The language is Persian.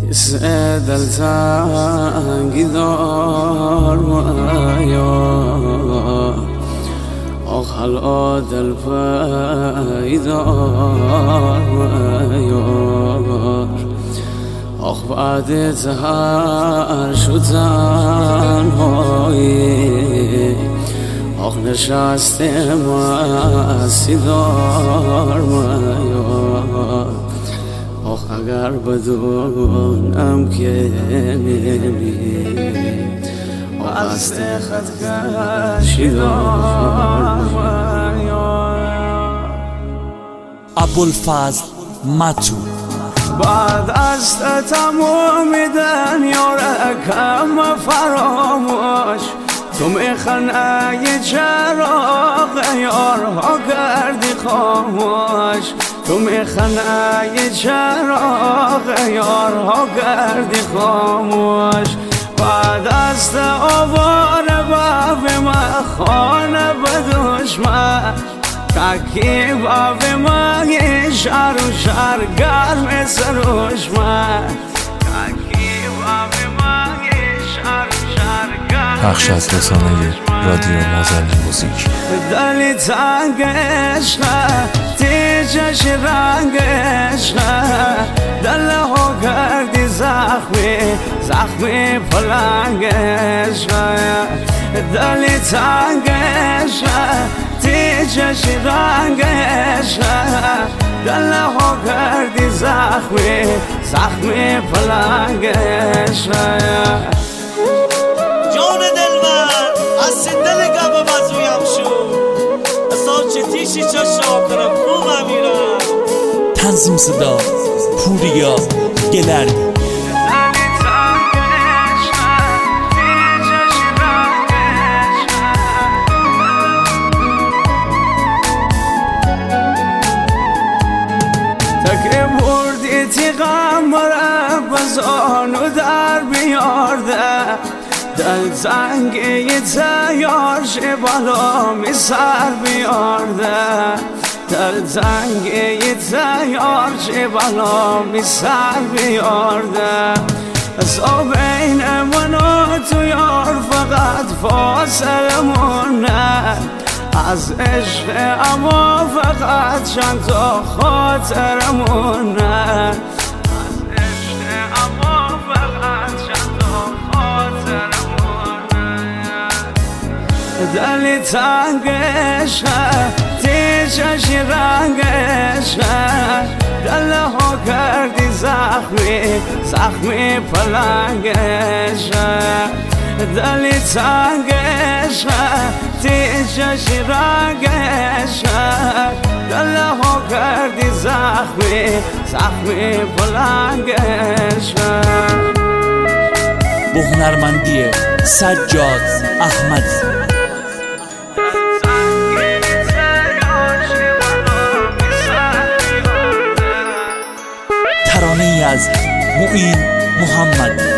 حسه دلتنگی دار مایا آخلا دل پیدار مایار آخ بعد تهر شدن هایی آخ نشسته مستی دار مایار آخ اگر بدونم که نمی آخ از خط کشی دار مایار ابوالفضل متو بعد از تمام دنیا رکم فراموش تو میخنه چراغ یارها کردی خاموش تو میخنه چراغ یارها کردی خاموش بعد از آوار باب ما خانه بدشمن تکی باب ما شهر و شهر گرم سروش من تکی باب ما شهر و شهر گرم پخش از رسانه رادیو مازن موزیک دلی تنگ عشقه تیجش رنگ عشقه دله ها کردی زخمی پلنگ عشقه دلی تنگ عشقه تیجش رنگ عشقه دله ها کردی زخمی پلنگ عشقه جان دلبر از دل گب مزویم شد اصلا چه تیشی چه شاکرم خوبم میرم تنظیم صدا پوریا گلردی بزانو در بیارده دل زنگی تیار شه بالا می سر بیارده دل زنگی تیار شه بالا می سر بیارده از بین من و تو یار فقط فاصله مونه از عشق اما فقط چند تا خاطر مونه دلی تنگ عشقه تیجش رنگ عشقه دله ها کردی زخمی پلنگ عشقه دلی تنگ عشقه تیجش رنگ عشقه دله ها کردی زخمی پلنگ عشقه با هنرمندی سجاد احمدی ترانه‌ای از معین محمدی